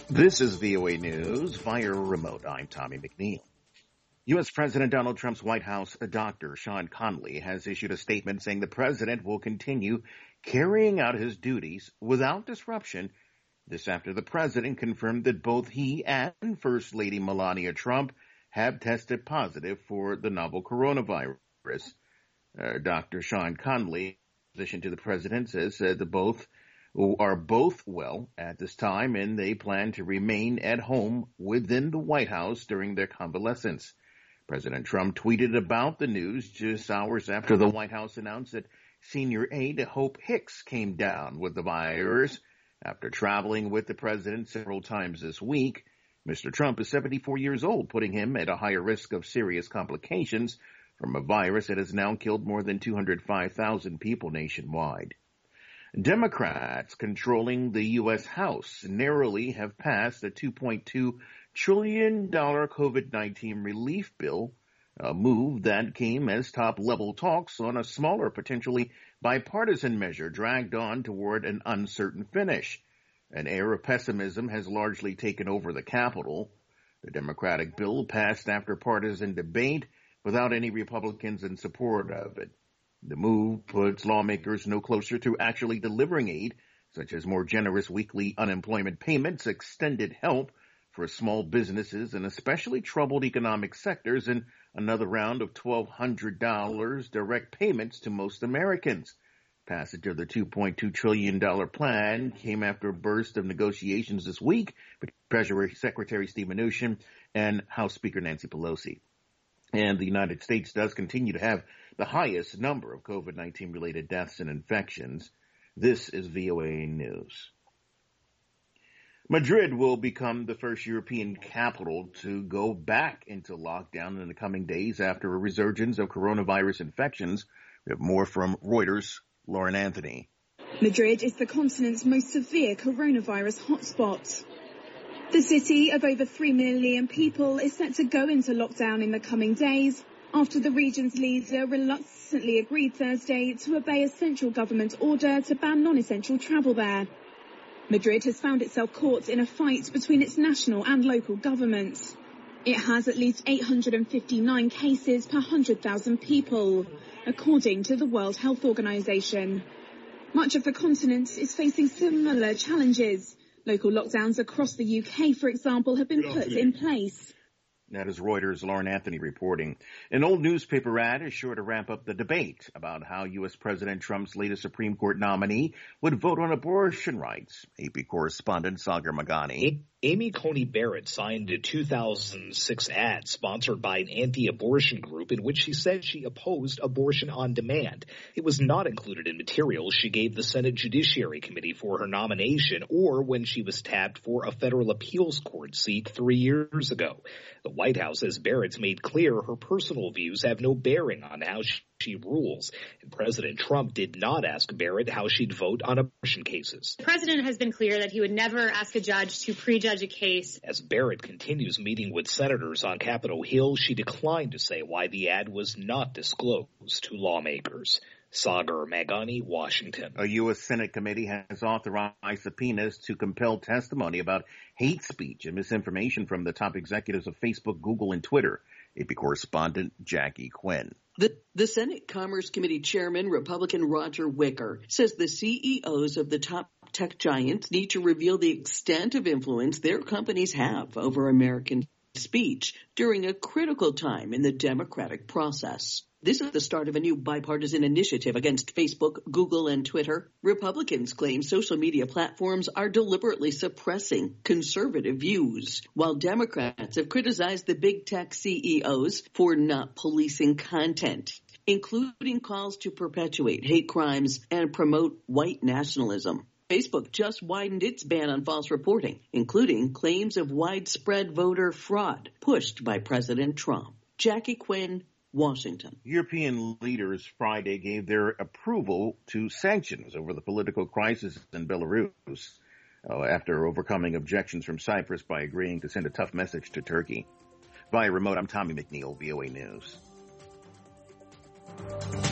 This is VOA News via remote. I'm Tommy McNeil. U.S. President Donald Trump's White House Dr. Sean Conley has issued a statement saying the president will continue carrying out his duties without disruption. This after the president confirmed that both he and First Lady Melania Trump have tested positive for the novel coronavirus. Dr. Sean Conley, in addition to the president, says that both are well at this time, and they plan to remain at home within the White House during their convalescence. President Trump tweeted about the news just hours after the White House announced that senior aide Hope Hicks came down with the virus after traveling with the president several times this week. Mr. Trump is 74 years old, putting him at a higher risk of serious complications from a virus that has now killed more than 205,000 people nationwide. Democrats controlling the U.S. House narrowly have passed a $2.2 trillion COVID-19 relief bill, a move that came as top-level talks on a smaller, potentially bipartisan measure dragged on toward an uncertain finish. An air of pessimism has largely taken over the Capitol. The Democratic bill passed after partisan debate without any Republicans in support of it. The move puts lawmakers no closer to actually delivering aid, such as more generous weekly unemployment payments, extended help for small businesses and especially troubled economic sectors, and another round of $1,200 direct payments to most Americans. Passage of the $2.2 trillion plan came after a burst of negotiations this week with Treasury Secretary Steve Mnuchin and House Speaker Nancy Pelosi. And the United States does continue to have the highest number of COVID-19 related deaths and infections. This is VOA News. Madrid will become the first European capital to go back into lockdown in the coming days after a resurgence of coronavirus infections. We have more from Reuters' Lauren Anthony. Madrid is the continent's most severe coronavirus hotspot. The city of over 3 million people is set to go into lockdown in the coming days after the region's leader reluctantly agreed Thursday to obey a central government order to ban non-essential travel there. Madrid has found itself caught in a fight between its national and local governments. It has at least 859 cases per 100,000 people, according to the World Health Organization. Much of the continent is facing similar challenges. Local lockdowns across the UK, for example, have been put in place. That is Reuters' Lauren Anthony reporting. An old newspaper ad is sure to ramp up the debate about how U.S. President Trump's latest Supreme Court nominee would vote on abortion rights. AP correspondent Sagar Magani. Amy Coney Barrett signed a 2006 ad sponsored by an anti-abortion group in which she said she opposed abortion on demand. It was not included in materials she gave the Senate Judiciary Committee for her nomination or when she was tapped for a federal appeals court seat 3 years ago. The White House says Barrett's made clear her personal views have no bearing on how she rules. And President Trump did not ask Barrett how she'd vote on abortion cases. The president has been clear that he would never ask a judge to prejudge a case. As Barrett continues meeting with senators on Capitol Hill, she declined to say why the ad was not disclosed to lawmakers. Sagar Magani, Washington. A U.S. Senate committee has authorized subpoenas to compel testimony about hate speech and misinformation from the top executives of Facebook, Google, and Twitter. AP correspondent Jackie Quinn. The Senate Commerce Committee Chairman, Republican Roger Wicker, says the CEOs of the top tech giants need to reveal the extent of influence their companies have over American speech during a critical time in the democratic process. This is the start of a new bipartisan initiative against Facebook, Google, and Twitter. Republicans claim social media platforms are deliberately suppressing conservative views, while Democrats have criticized the big tech CEOs for not policing content, including calls to perpetuate hate crimes and promote white nationalism. Facebook just widened its ban on false reporting, including claims of widespread voter fraud pushed by President Trump. Jackie Quinn, Washington. European leaders Friday gave their approval to sanctions over the political crisis in Belarus after overcoming objections from Cyprus by agreeing to send a tough message to Turkey. Via remote, I'm Tommy McNeil, VOA News.